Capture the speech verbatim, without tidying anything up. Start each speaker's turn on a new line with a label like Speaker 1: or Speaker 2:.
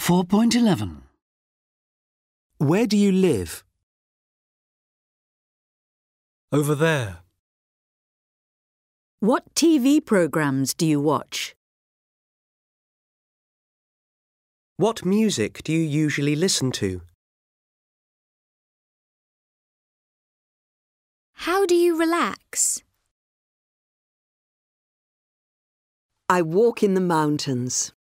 Speaker 1: four point eleven.
Speaker 2: Where do you live?
Speaker 3: Over there.
Speaker 4: What T V programmes do you watch?
Speaker 2: What music do you usually listen to?
Speaker 5: How do you relax?
Speaker 6: I walk in the mountains.